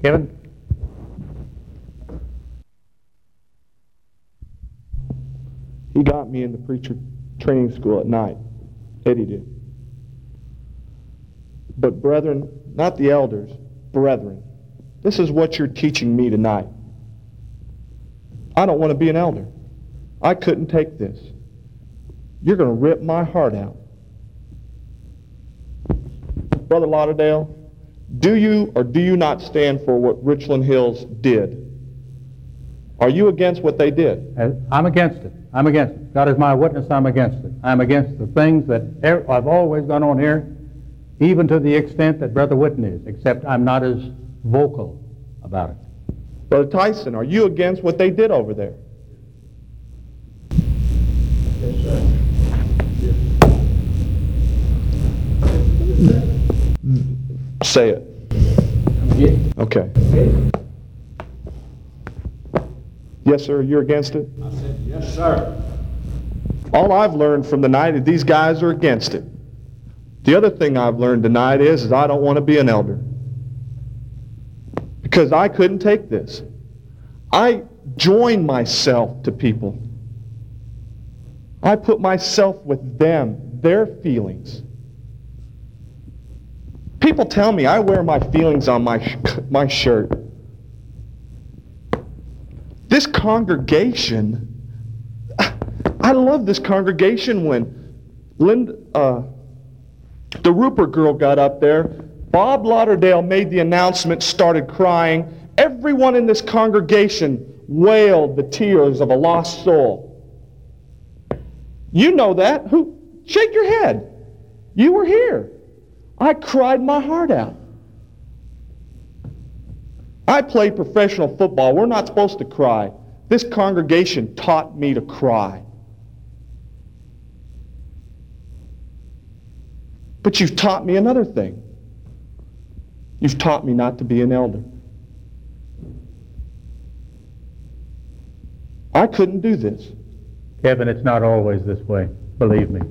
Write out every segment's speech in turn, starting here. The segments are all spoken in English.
Kevin? He got me into preacher training school at night. Eddie did. But brethren, not the elders, brethren, this is what you're teaching me tonight. I don't want to be an elder. I couldn't take this. You're going to rip my heart out. Brother Lauderdale, do you or do you not stand for what Richland Hills did? Are you against what they did? I'm against it. I'm against it. God is my witness, I'm against it. I'm against the things that I've always gone on here, even to the extent that Brother Whitten is, except I'm not as vocal about it. Brother Tyson, are you against what they did over there? Yes, sir. Say it. Yes. Okay. Yes, sir, you're against it? I said, yes, sir. All I've learned from tonight is these guys are against it. The other thing I've learned tonight is I don't want to be an elder. Because I couldn't take this. I join myself to people. I put myself with them, their feelings. People tell me I wear my feelings on my shirt. This congregation, I love this congregation. When the Rupert girl got up there, Bob Lauderdale made the announcement, started crying. Everyone in this congregation wailed the tears of a lost soul. You know that. Shake your head. You were here. I cried my heart out. I played professional football. We're not supposed to cry. This congregation taught me to cry. But you've taught me another thing. You've taught me not to be an elder. I couldn't do this. Kevin, it's not always this way, believe me.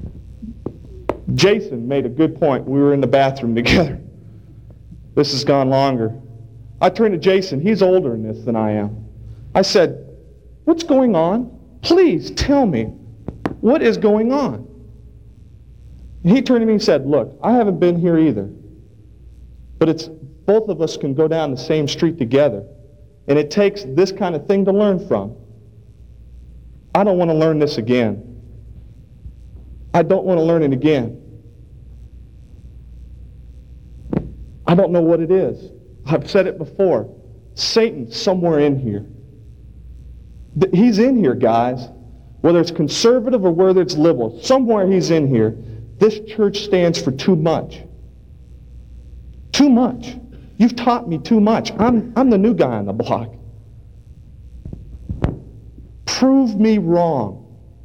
Jason made a good point. We were in the bathroom together. This has gone longer. I turned to Jason. He's older in this than I am. I said, what's going on? Please tell me, what is going on? And he turned to me and said, look, I haven't been here either. But it's both of us can go down the same street together. And it takes this kind of thing to learn from. I don't want to learn this again. I don't want to learn it again. I don't know what it is. I've said it before. Satan's somewhere in here. He's in here, guys. Whether it's conservative or whether it's liberal, somewhere he's in here. This church stands for too much. Too much. You've taught me too much. I'm the new guy on the block. Prove me wrong.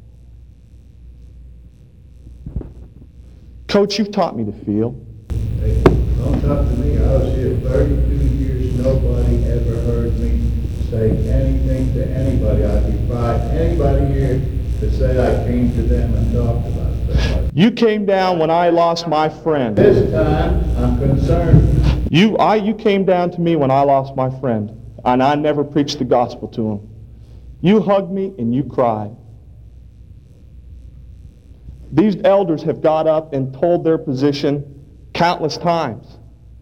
Coach, you've taught me to feel. Hey, don't talk to me. I was here 32 years. Nobody ever heard me say anything to anybody. I defy anybody here to say I came to them and talked about stuff. You came down when I lost my friend. This time, I'm concerned. You came down to me when I lost my friend, and I never preached the gospel to him. You hugged me and you cried. These elders have got up and told their position countless times.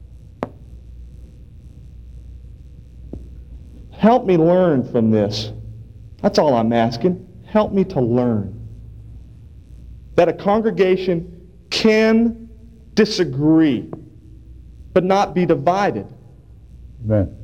Help me learn from this. That's all I'm asking. Help me to learn. That a congregation can disagree, but not be divided. Amen.